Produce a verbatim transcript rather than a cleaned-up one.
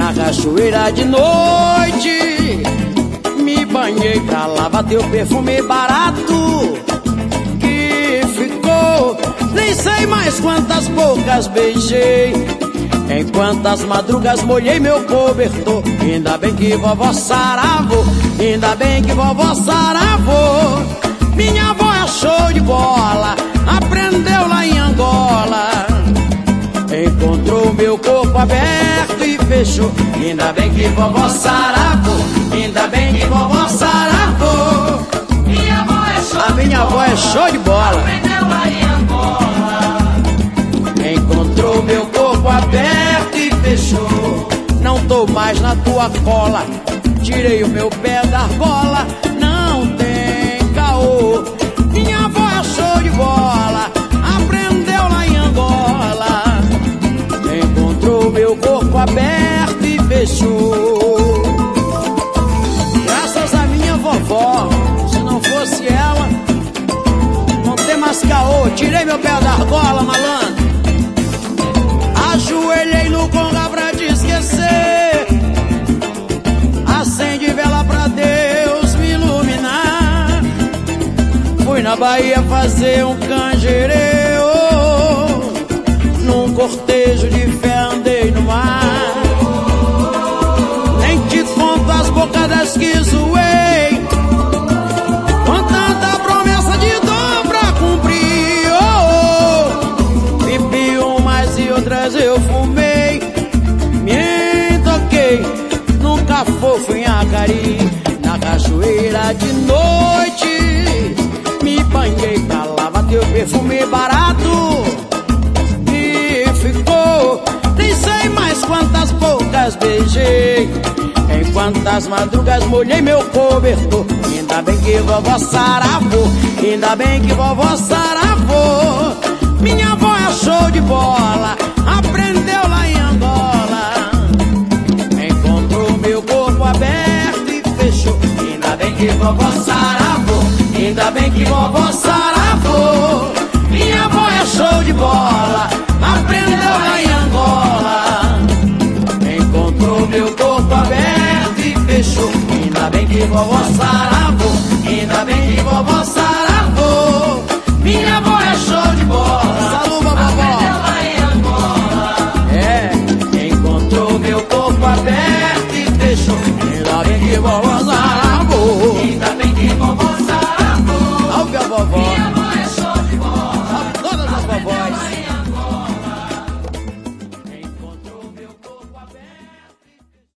na cachoeira de noite. Me banhei pra lavar teu perfume barato que ficou. Nem sei mais quantas bocas beijei, em quantas madrugas molhei meu cobertor. Ainda bem que vovó saravou, ainda bem que vovó saravou. Minha avó é show de bola, aprendeu lá em Angola. Encontrou meu corpo aberto e fechou. Ainda bem que vovó saravou, ainda bem que vovó saravou. Minha avó é show A minha avó é show de bola, aprendeu lá em Angola. encontrou meu corpo aberto e fechou. Não tô mais na tua cola, tirei o meu pé da argola. Não tem caô. Minha avó é show de bola, aprendeu lá em Angola. Encontrou meu corpo aberto e fechou. Graças a minha vovó, se não fosse ela, não tem mais caô. Tirei meu pé da argola, malandro. Ajoelhei no conga pra te esquecer. Acende vela pra Deus me iluminar. Fui na Bahia fazer um canjereu, num cortejo de fé andei no mar. Nem te conto as bocadas que zoei, com tanta promessa de dor pra cumprir. Oh, oh. Bebi umas e outras eu fumei, me toquei num cafofo em Acari. Na cachoeira de noite me banhei pra lavar teu perfume barato que ficou. Nem sei mais quantas bocas beijei, em quantas madrugas molhei meu cobertor. Ainda bem que vovó saravou, ainda bem que vovó saravou. Minha avó é show de bola, aprendeu lá em Angola. Encontrou meu corpo aberto e fechou. Ainda bem que vovó saravou, ainda bem que vovó saravou. Minha avó é show de bola, aprendeu lá em Angola. Encontrou meu corpo aberto e fechou. Ainda bem que vovó saravou.